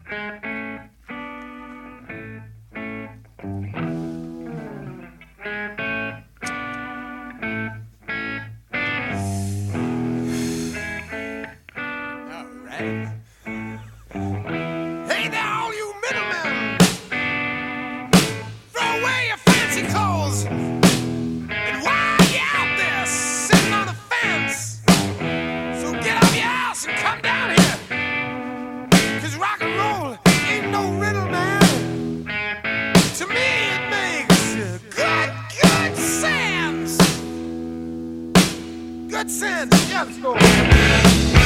Hey there, all you middlemen! Throw away your fancy clothes! And while you're out there sitting on the fence, so get off your ass and come down here! 'Cause rock and roll ain't no riddle, man. To me, it makes good sense! Good sense! Yeah, let's go!